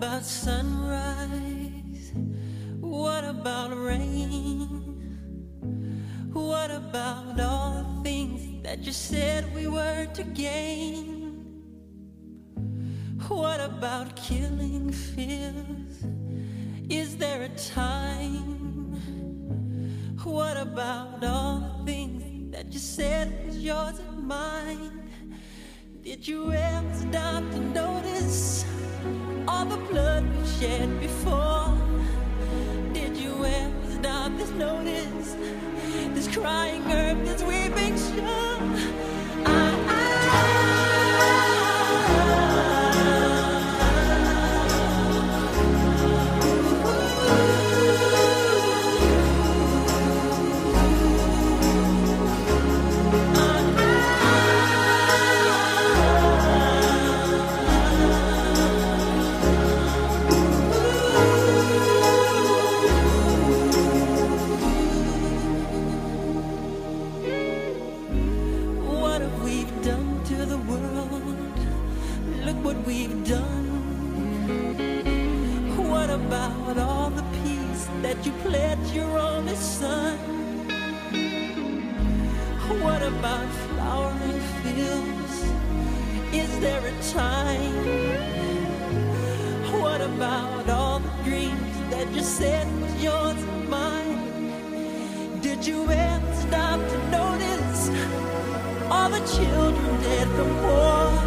about sunrise? What about rain? What about all the things that you said we were to gain? What about killing fears? Is there a time? What about all the things that you said was yours and mine? Did you ever stop to notice all the blood we shed before? Did you ever stop to notice this crying earth, this weeping shore? What we've done. What about all the peace that you pledged your only son? What about flowering fields? Is there a time? What about all the dreams that you said was yours and mine? Did you ever stop to notice all the children dead from war?